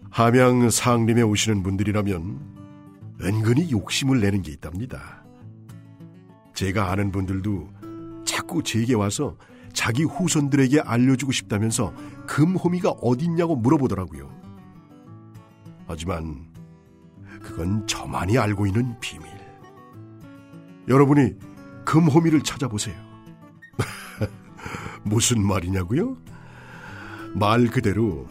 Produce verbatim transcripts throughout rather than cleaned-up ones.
함양 상림에 오시는 분들이라면 은근히 욕심을 내는 게 있답니다. 제가 아는 분들도 자꾸 제게 와서 자기 후손들에게 알려주고 싶다면서 금호미가 어딨냐고 물어보더라고요. 하지만 그건 저만이 알고 있는 비밀. 여러분이 금호미를 찾아보세요. 무슨 말이냐고요? 말 그대로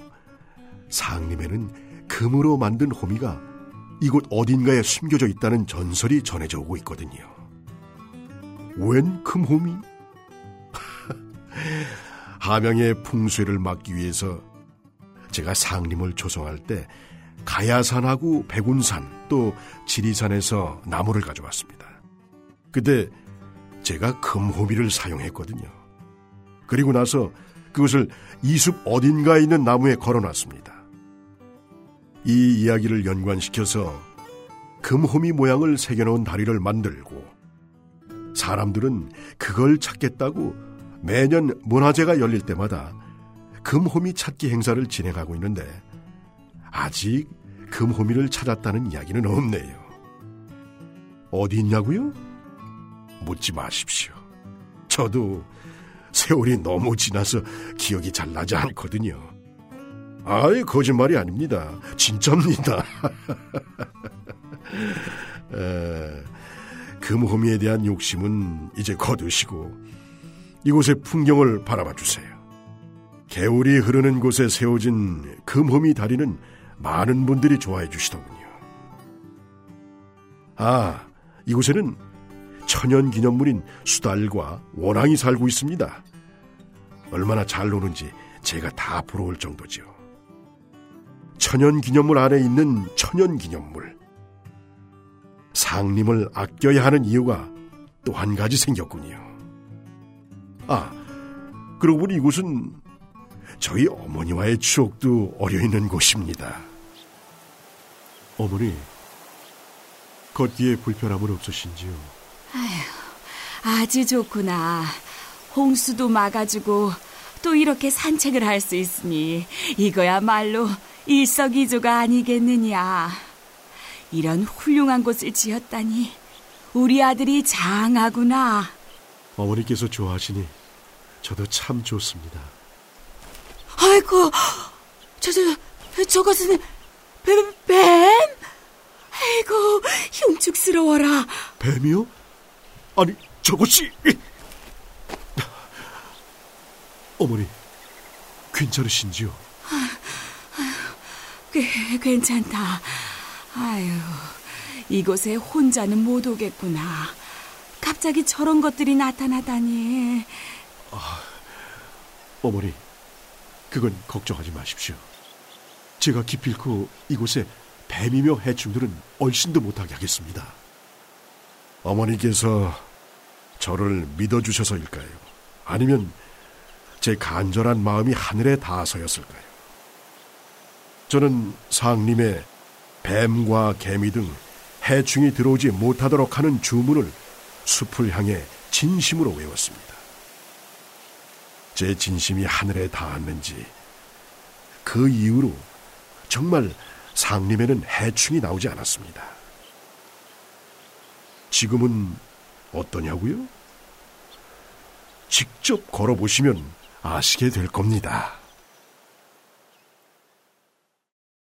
상림에는 금으로 만든 호미가 이곳 어딘가에 숨겨져 있다는 전설이 전해져 오고 있거든요. 웬 금호미? 함양의 풍수를 막기 위해서 제가 상림을 조성할 때 가야산하고 백운산 또 지리산에서 나무를 가져왔습니다. 그때 제가 금호미를 사용했거든요. 그리고 나서 그것을 이숲 어딘가에 있는 나무에 걸어놨습니다. 이 이야기를 연관시켜서 금호미 모양을 새겨놓은 다리를 만들고 사람들은 그걸 찾겠다고 매년 문화제가 열릴 때마다 금호미 찾기 행사를 진행하고 있는데 아직 금호미를 찾았다는 이야기는 없네요. 어디 있냐고요? 묻지 마십시오. 저도 세월이 너무 지나서 기억이 잘 나지 않거든요. 아이, 거짓말이 아닙니다. 진짜입니다. 에, 금호미에 대한 욕심은 이제 거두시고 이곳의 풍경을 바라봐 주세요. 개울이 흐르는 곳에 세워진 금호미 다리는 많은 분들이 좋아해 주시더군요. 아, 이곳에는 천연기념물인 수달과 원앙이 살고 있습니다. 얼마나 잘 노는지 제가 다 부러울 정도죠. 천연기념물 안에 있는 천연기념물. 상림을 아껴야 하는 이유가 또 한 가지 생겼군요. 아, 그러고 보니 이곳은 저희 어머니와의 추억도 어려있는 곳입니다. 어머니, 걷기에 불편함은 없으신지요? 아휴, 아주 좋구나. 홍수도 막아주고 또 이렇게 산책을 할 수 있으니 이거야말로 일석이조가 아니겠느냐. 이런 훌륭한 곳을 지었다니 우리 아들이 장하구나. 어머니께서 좋아하시니 저도 참 좋습니다. 아이고, 저, 저, 저것은 뱀? 뱀? 아이고, 흉측스러워라. 뱀이요? 아니, 저것이... 어머니, 괜찮으신지요? 아, 꽤, 괜찮다. 아유, 이곳에 혼자는 못 오겠구나. 갑자기 저런 것들이 나타나다니. 아, 어머니, 그건 걱정하지 마십시오. 제가 기필코 이곳에 뱀이며 해충들은 얼씬도 못하게 하겠습니다. 어머니께서 저를 믿어주셔서일까요? 아니면 제 간절한 마음이 하늘에 닿아서였을까요? 저는 상림에 뱀과 개미 등 해충이 들어오지 못하도록 하는 주문을 숲을 향해 진심으로 외웠습니다. 제 진심이 하늘에 닿았는지 그 이후로 정말 상림에는 해충이 나오지 않았습니다. 지금은 어떠냐고요? 직접 걸어보시면 아시게 될 겁니다.